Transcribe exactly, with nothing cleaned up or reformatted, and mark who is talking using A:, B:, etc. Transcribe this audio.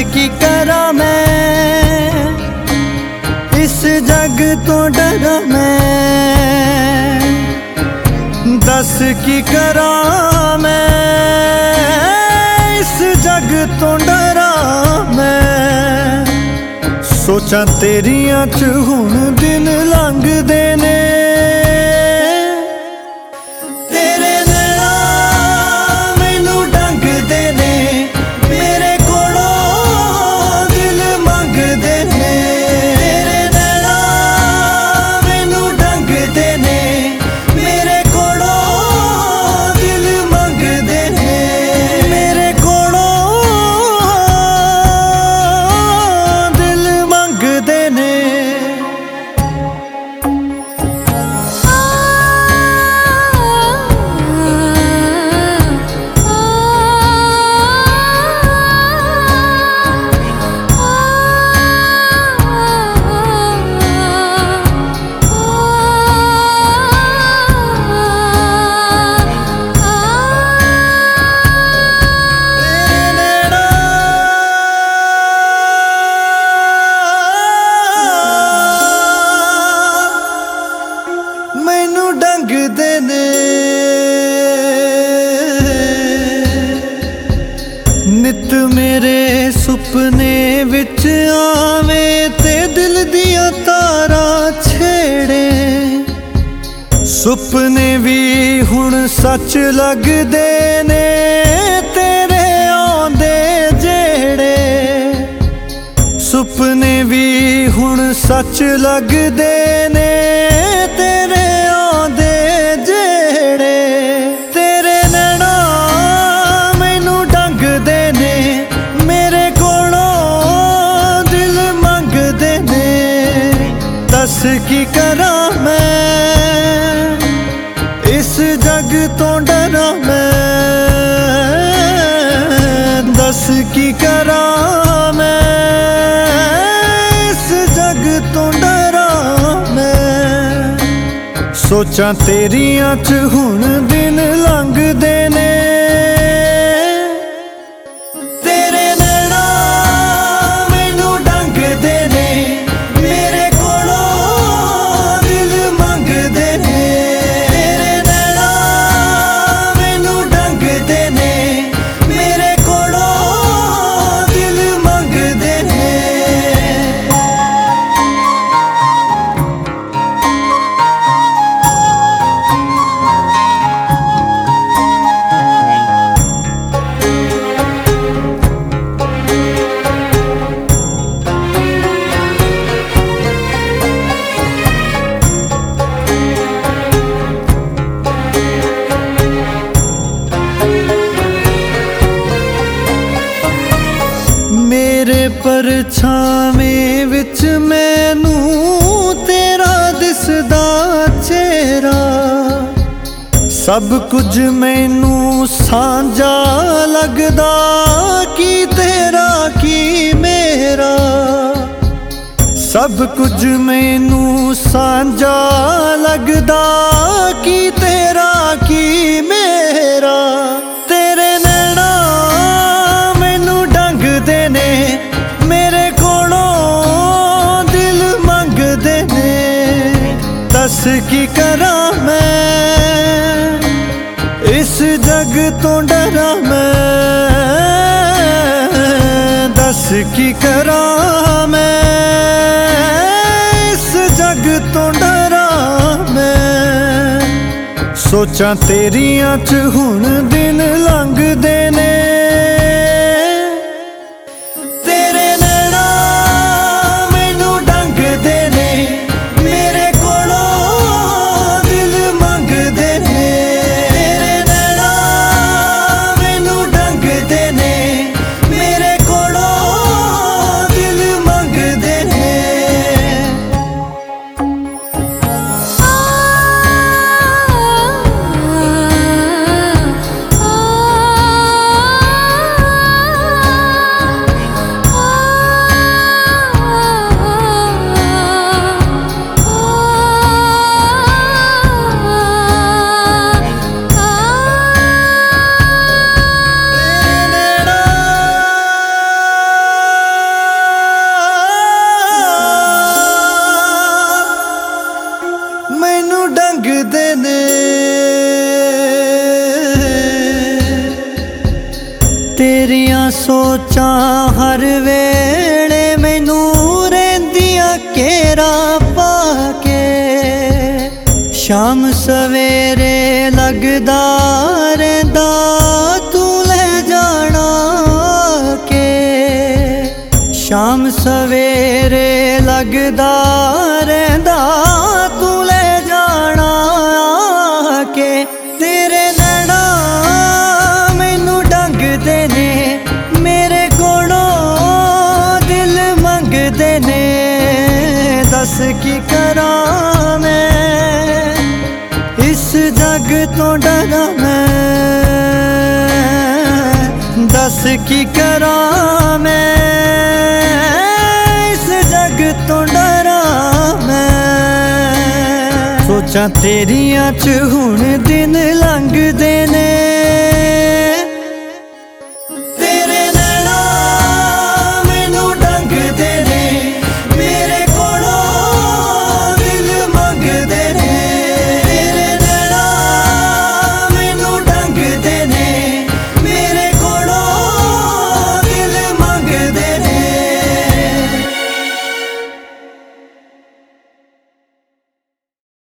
A: की करा मैं, इस जग तो डरा मैं। दस की करा मैं, इस जग तो डरा मैं। सोचा तेरियां च हुण दिन लंघदे ने, नित मेरे सुपने विच आवे ते दिल दिया तारा छेड़े। सुपने भी हुण सच लगदे ने तेरे आंदे जेड़े। सुपने भी हुण सच लगदे ने तेरे आंदे जेड़े। तेरे नैना मैनू डंगदे ने, मेरे कोलों दिल मंगदे ने। दस की करा मैं, इस जग तो डरा मैं। दस की करा मैं, इस जग तो डरा मैं। सोचा तेरियां च हुण दिन लंघदे ने, तेरे नैना मैनू डंगदे ने। मेरे कोलों दिल मंगदे ने, तेरे नैना मैनू डंगदे ने। मेरे कोलों दिल मंगदे ने। मेरे परछावें विच मैनू तेरा दिसदा चेहरा। सब कुछ मैनू सांझा लगदा, की तेरा की मेरा। सब कुछ मैनू सांझा लगदा, की तेरा की मेरा। तेरे नैना मैनू डंगदे ने, मेरे कोलों दिल मंगदे ने। दस की करा मैं, इस जग तो डरा मैं। दस की करा मैं, इस जग तो डरा मैं। सोचा तेरियां च हुण दिन लंघदे ने, तेरे नैना मैनू डंगदे ने। मेरे कोलों दिल मंगदे ने, तेरे नैना मैनू डंगदे ने। मेरे कोलों दिल मंगदे ने। आ, आ, आ, तेरियां सोचां हर वेले मैनू रहिंदियां घेरा पाके। शाम सवेरे लगदा रहिंदा तू ले जाना के। शाम सवेरे लगदा रहिंदा तू ले जाना के। तेरे नैना मैनू डंगदे ने, मेरे कोलों दिल मंगदे ने। दस की करां मैं, इस जग तो डरा मैं। दस की करां मैं, इस जग तो डरा मैं। सोचां तेरियां च हुण दिन लंघदे ने।